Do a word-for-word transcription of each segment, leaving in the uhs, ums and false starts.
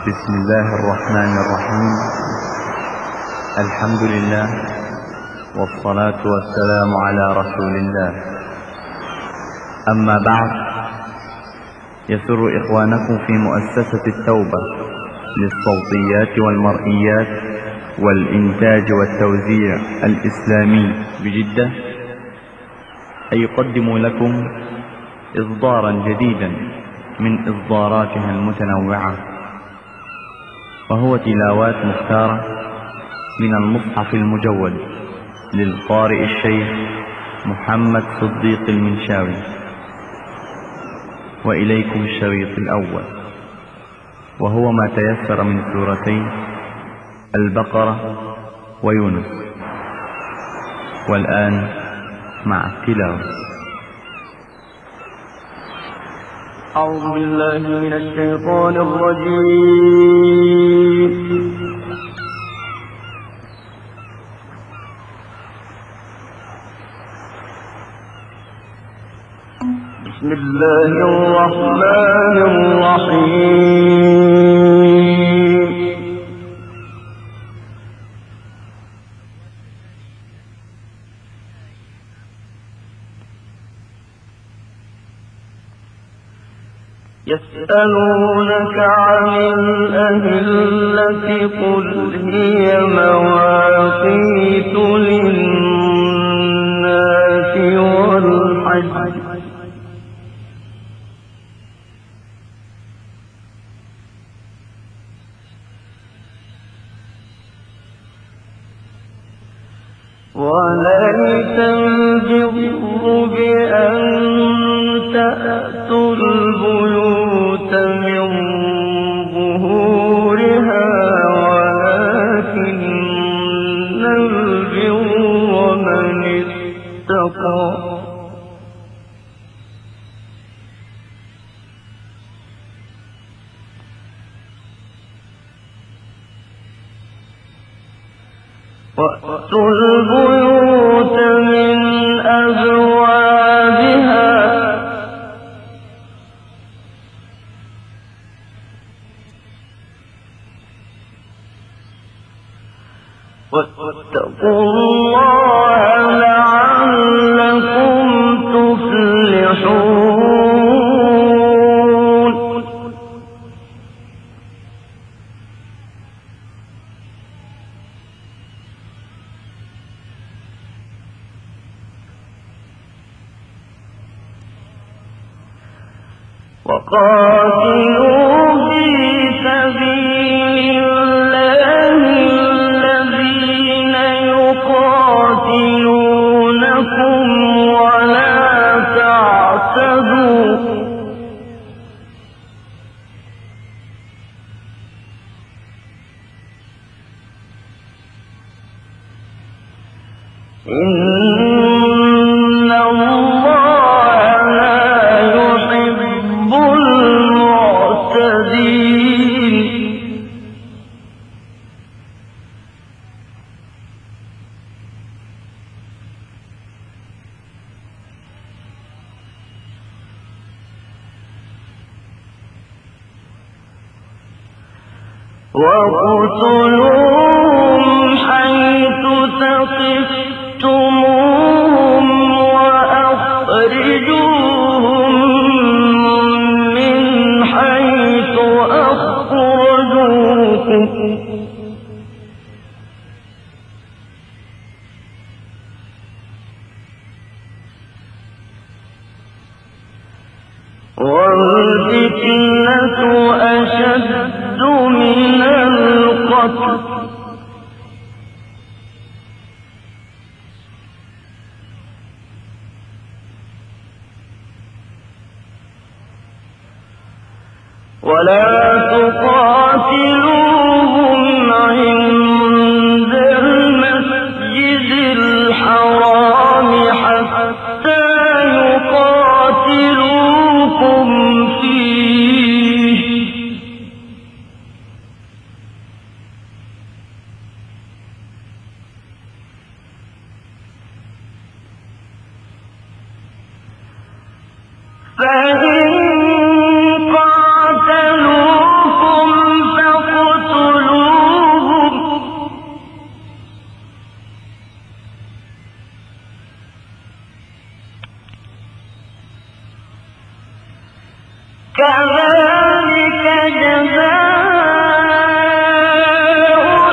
بسم الله الرحمن الرحيم. الحمد لله والصلاة والسلام على رسول الله. أما بعد، يسر إخوانكم في مؤسسة التوبة للصوتيات والمرئيات والإنتاج والتوزيع الإسلامي بجدة أن يقدموا لكم إصدارا جديدا من إصداراتها المتنوعة، وهو تلاوات مختارة من المصحف المجود للقارئ الشيخ محمد صديق المنشاوي. وإليكم الشريط الأول، وهو ما تيسر من سورتي البقرة ويونس. والآن مع التلاوة. أعوذ بالله من الشيطان الرجيم. بسم الله الرحمن الرحيم. يسألونك عن الأهلة قل هي مواقيت للناس والحج وليس البر بأن تأتوا البيوت من ظهورها ولكن البر من اتقى وأتوا البيوت من أبوابها واتقوا الله لعلكم تفلحون. وقاتلوا في سبيل الله الذين يقاتلونكم ولا تعتدوا إن الله وَاقْتُلُوهُمْ حَيْثُ ثَقِفْتُمُوهُمْ وَأَخْرِجُوهُمْ مِنْ حَيْثُ أَخْرَجُوكُمْ وَالْفِتْنَةُ أَشَدُّ مِنَ الْقَتْلِ وَلَا تُقَاتِلُوهُمْ عِندَ الْمَسْجِدِ الْحَرَامِ حَتَّى يُقَاتِلُوكُمْ فِيهِ فَإِن قَاتَلُوكُمْ فَاقْتُلُوهُمْ كذلك جزاء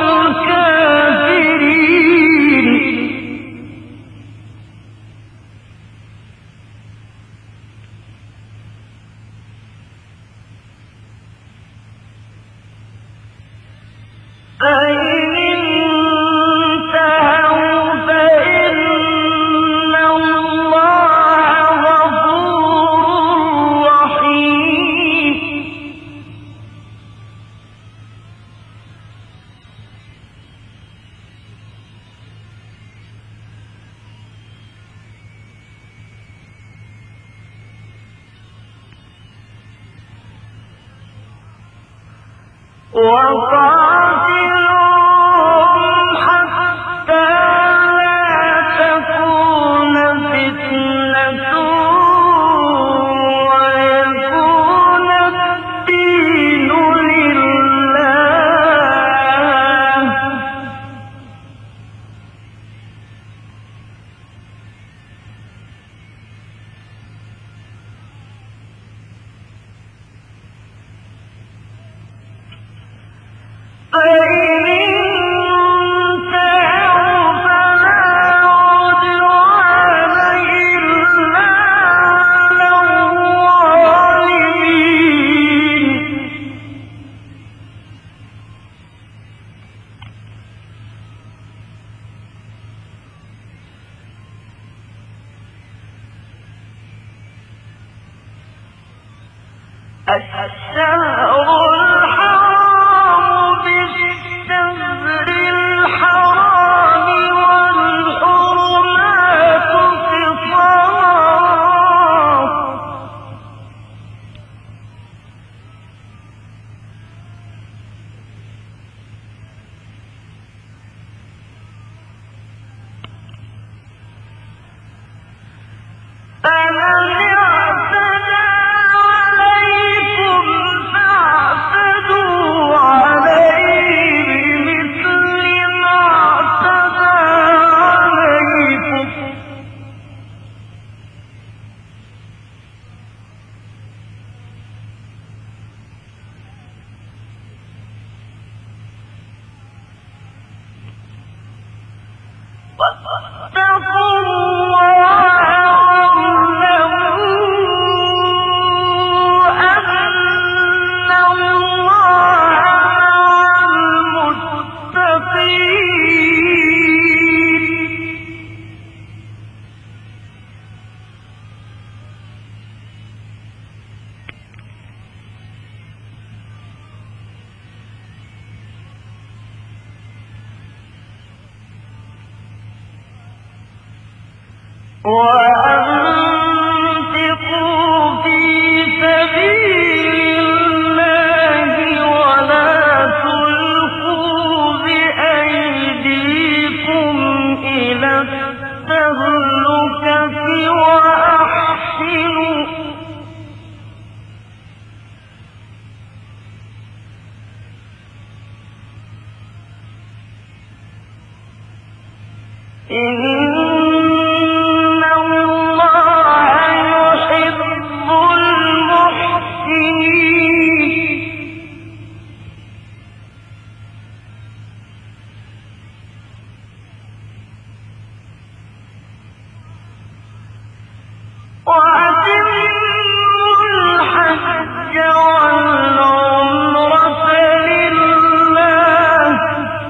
الكافرين فإن انتهوا فإن الله غفور رحيم وقاتلوهم حتى لا تكون فتنة ويكون الدين لله فإن انتهوا فلا عدوان إلا على الظالمين الشهر الحرام بالشهر الحرام والحرمات قصاص فمن اعتدى عليكم فاعتدوا عليه بمثل ما اعتدى عليكم واتقوا الله واعلموا أن الله مع المتقين وأنفقوا في سبيل الله ولا تلقوا بأيديكم إلى التهلكة وأحسنوا إن الله يحب المحسنين وأتموا الحج والعمرة لله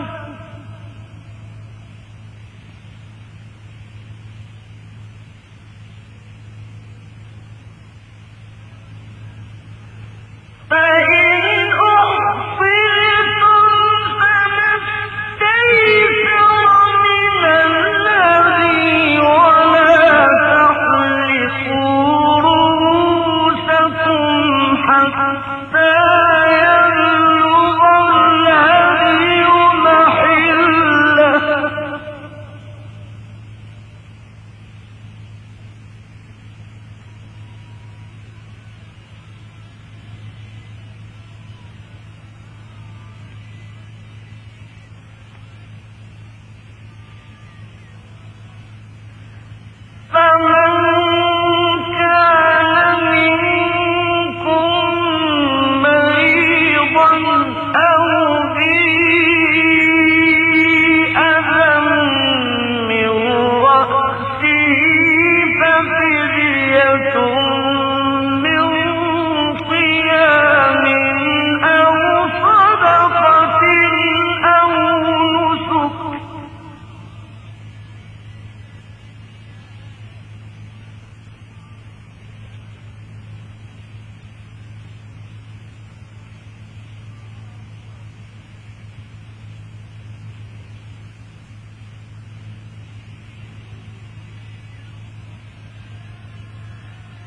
فإن أحصرتم فما استيسر من الهدي ولا تحلقوا رؤوسكم حتى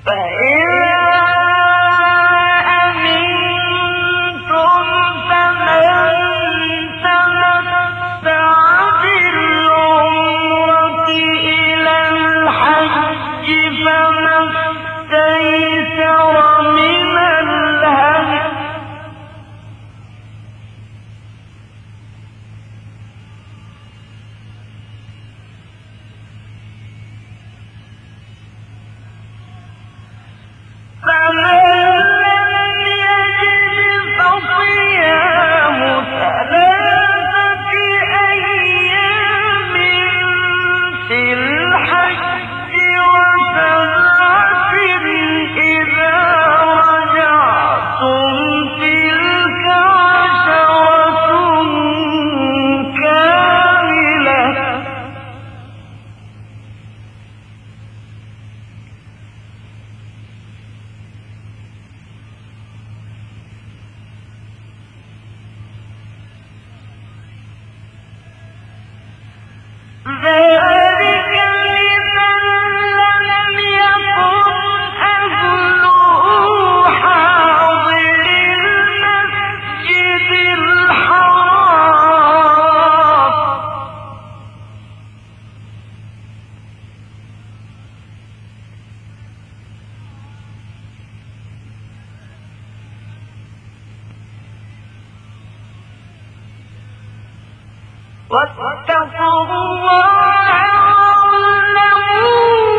واتقوا الله واعلموا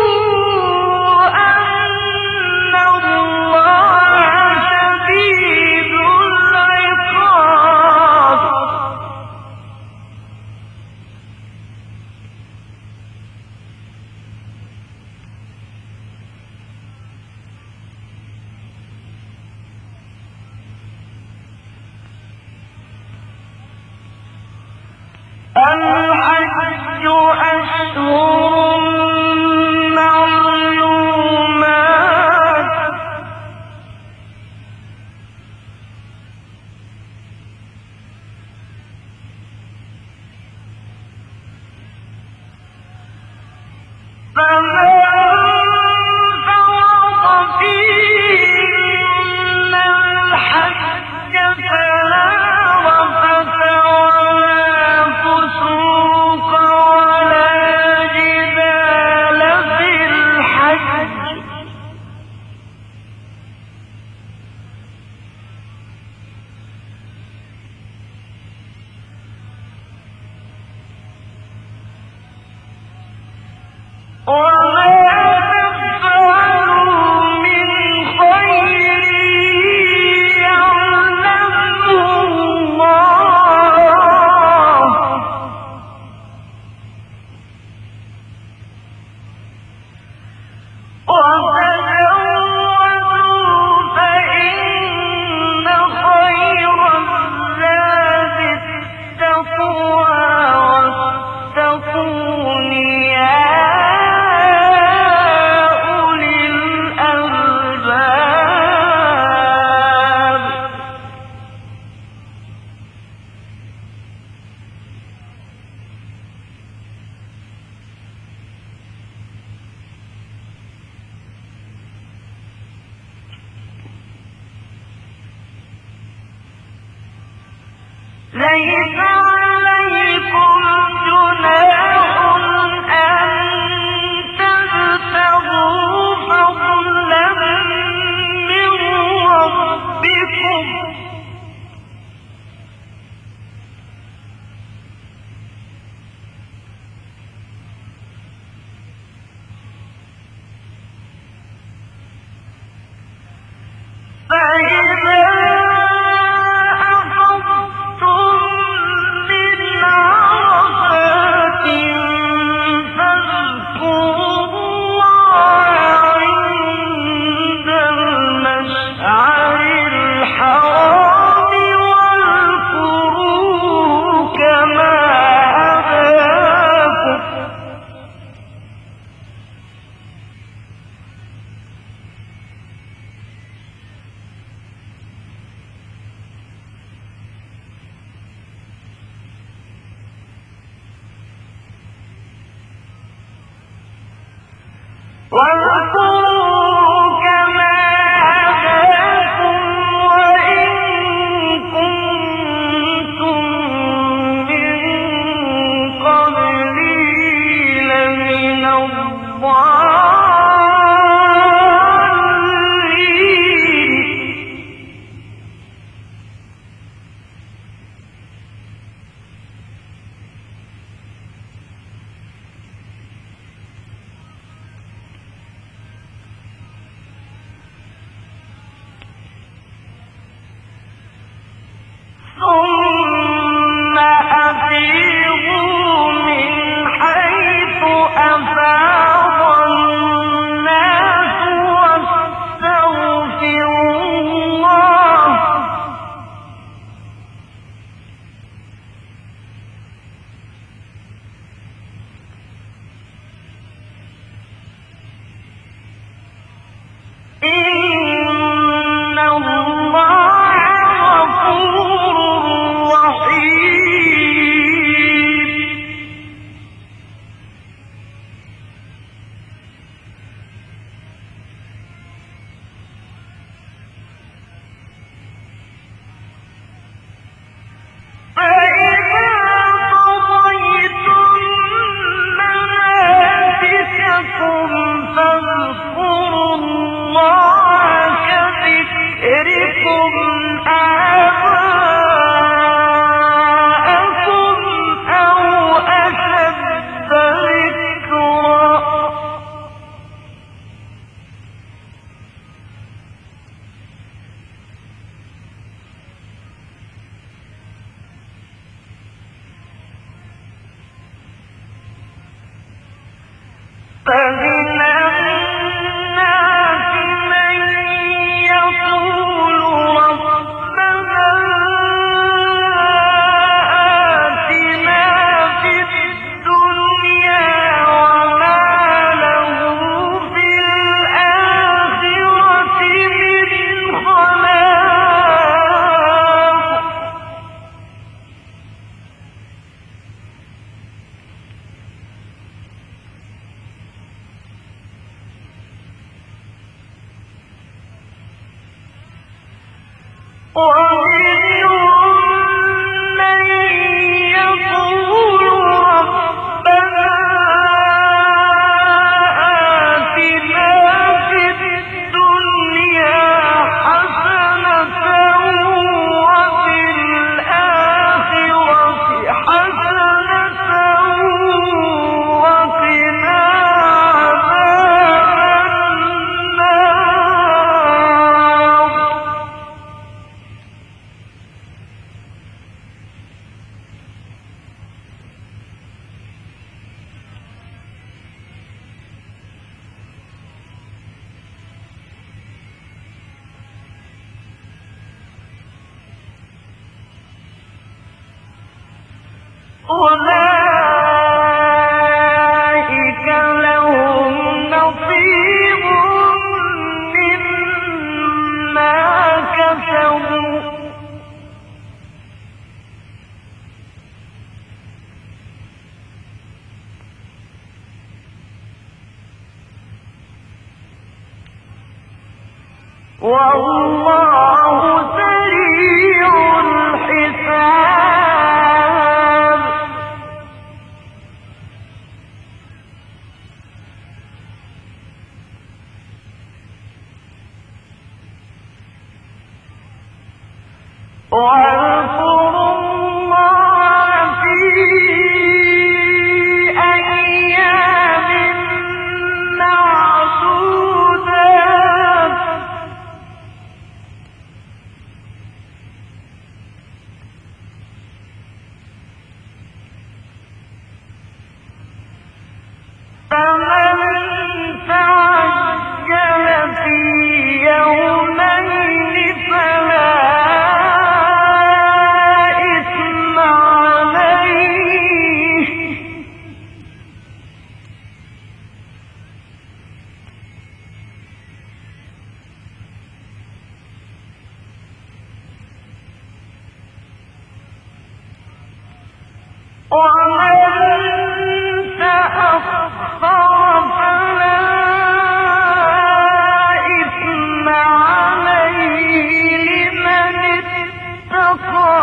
أن الله شديد العقاب. الحج أشهر معلومات فمن فرض فيهن الحج فلا رفث ولا فسوق ولا جدال في الحج وما تفعلوا من خير يعلمه الله وتزودوا فإن خير الزاد التقوى واتقون يا أولي الألباب. ليس عليكم جناح أن تبتغوا فضلا من ربكم فإذا أفضتم من عرفات فاذكروا الله عند المشعر الحرام واذكروه كما هداكم واذكروا ثم أفيضوا من حيث أفاض الناس واستغفروا الله إن الله غفور رحيم. فإذا قضيتم مناسككم فاذكروا الله كذكركم آباءكم أو أشد ذكرا فمن الناس من يقول ربنا آتنا في الدنيا وما له في الآخرة من خلاق. ومنهم من يقول ربنا آتنا في الدنيا حسنة وفي الآخرة حسنة وقنا عذاب النار. أولئك لهم نصيب مما كسبوا والله سريع الحساب. واذكروا الله في أيام معدودات فمن تعجل في يومين فلا إثم عليه ومن تأخر فلا إثم عليه لمن اتقى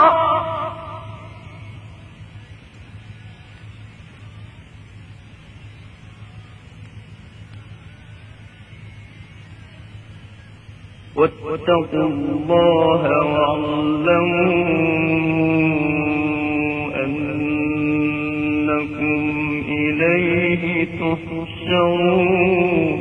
واتقوا الله واعلموا أنكم إليه تحشرون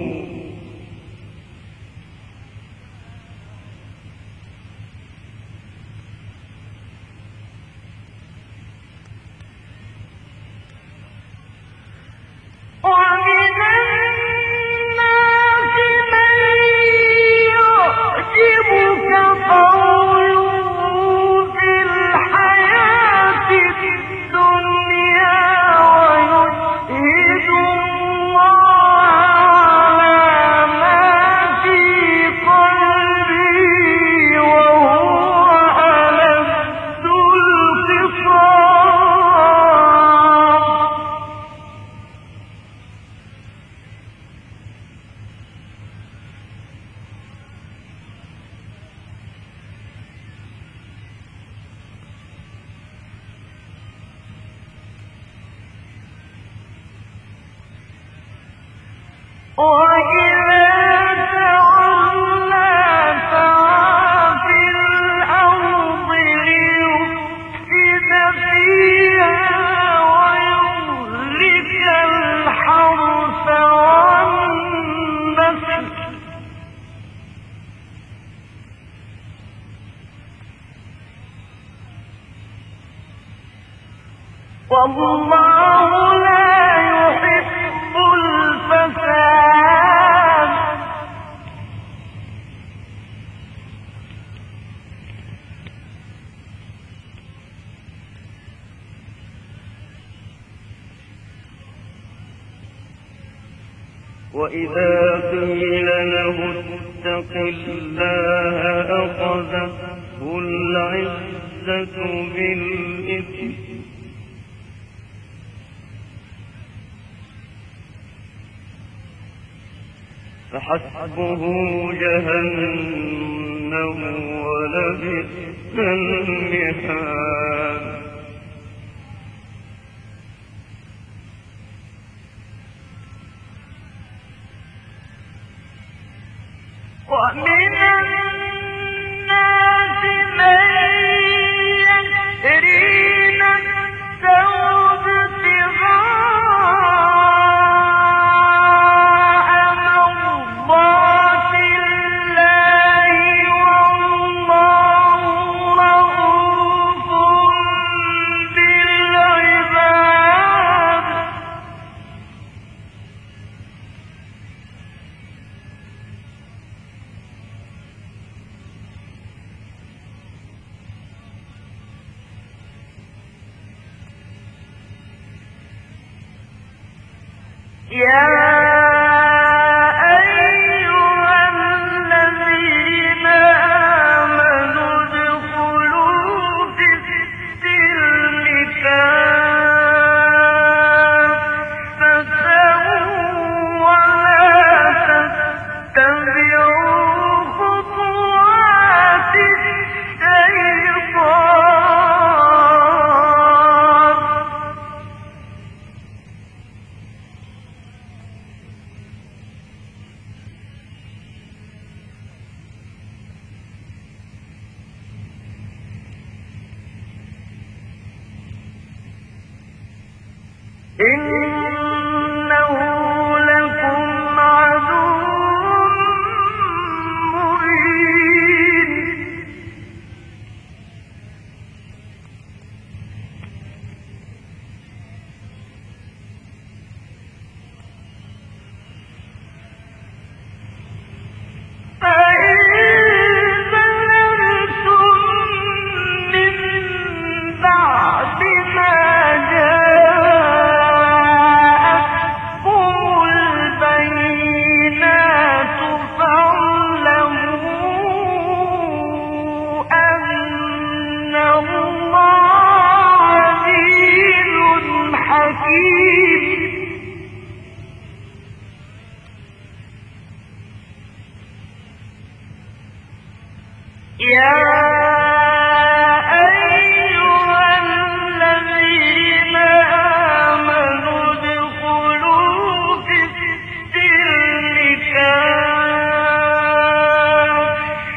والله لا يحب الفساد وإذا قيل له اتق الله أخذته العزة بالإثم فحسبه جهنم ولبئس المهاد ومن الناس من يشري نفسه يا أيها الذين آمنوا ادخلوا في السلم كافة ولا تتبعوا خطوات الشيطان إنه لكم عدو مبين فإن ظلمتم من بعد ما يا أيها الذين آمنوا ادخلوا في السلم كافة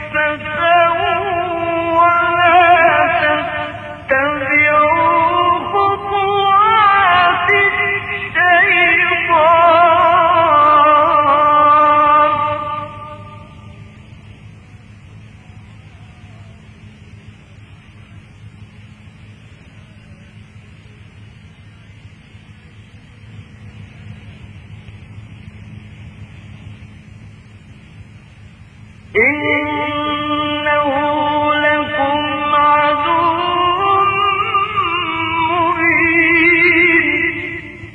إنه لكم عدو مبين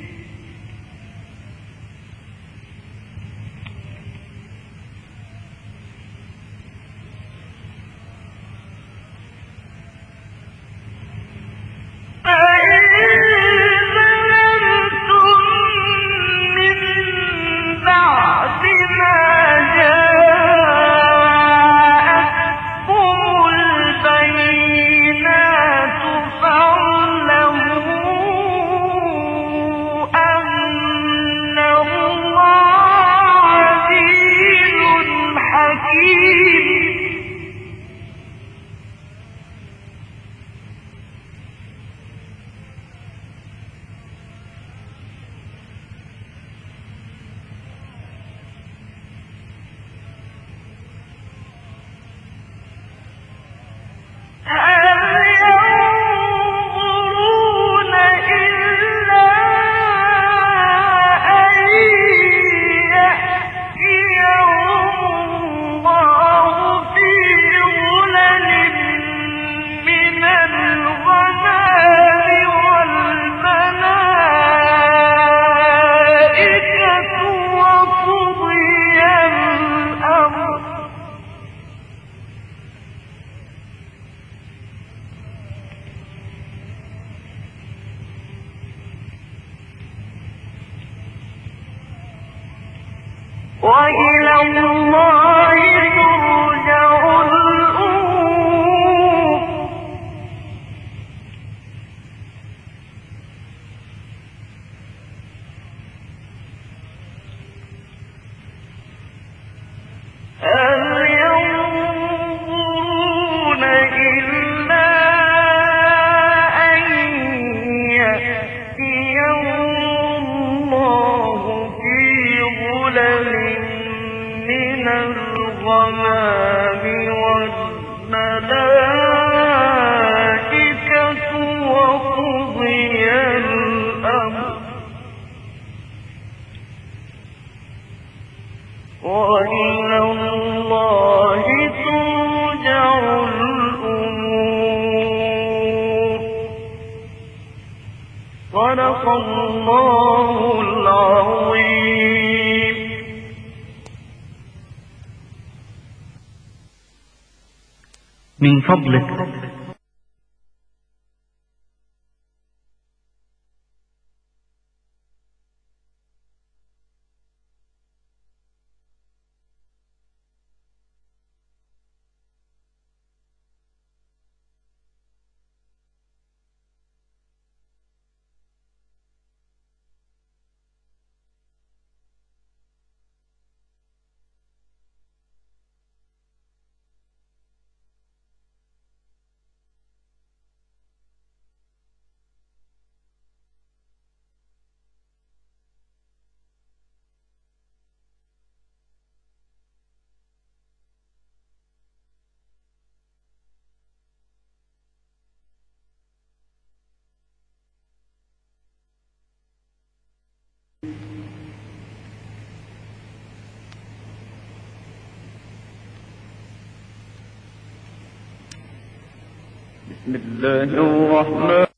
وإلى الله ترجع الأمور هل ينظرون إلا أن يأتيهم الله في ظلل من الغمام والملائكة وقضي الأمر وإلى الله ترجع الأمور صدق الله العظيم. من فضلك بسم الله الرحمن